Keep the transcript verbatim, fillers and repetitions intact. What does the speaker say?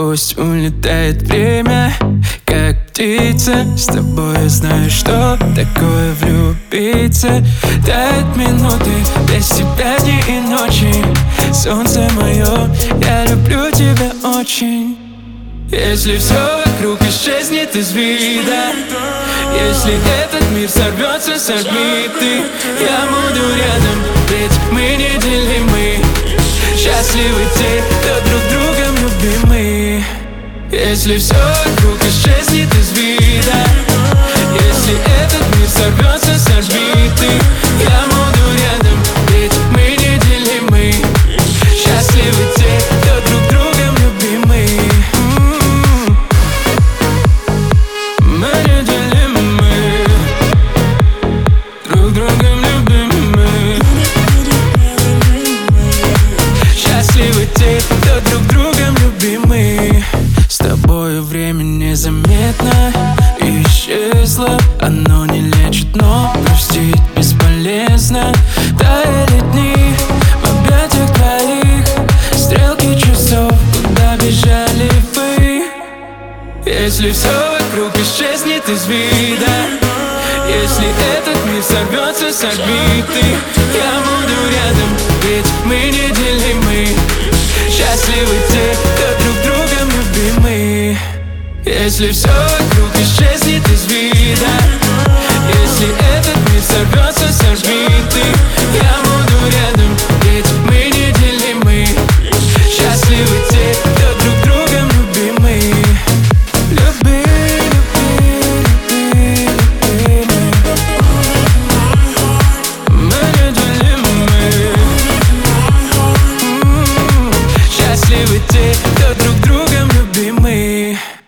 Пусть улетает время, как птица. С тобой я знаю, что такое влюбиться. Тают минуты, без тебя дни и ночи. Солнце мое, я люблю тебя очень. Если все вокруг исчезнет из вида, если этот мир сорвется с орбиты, я буду рядом, ведь мы неделимы. Счастливы те, кто друг другом любимы. Если все вокруг исчезнет из вида, если этот мир сорвется с орбиты, я буду рядом, ведь мы неделимы. Счастливы те, кто друг другом любимы. Мы неделимы, друг другом любимы. Счастливы те, кто друг другом любимы. С тобою время незаметно исчезло. Оно не лечит, но простить бесполезно. Таяли дни в объятиях твоих, стрелки часов, куда бежали вы. Если все вокруг исчезнет из вида, если этот мир сорвется с орбиты, я буду рядом, ведь мы неделимы. Счастливы те, кто друг другом любимы. Если все вокруг исчезнет из вида, если этот мир сорвется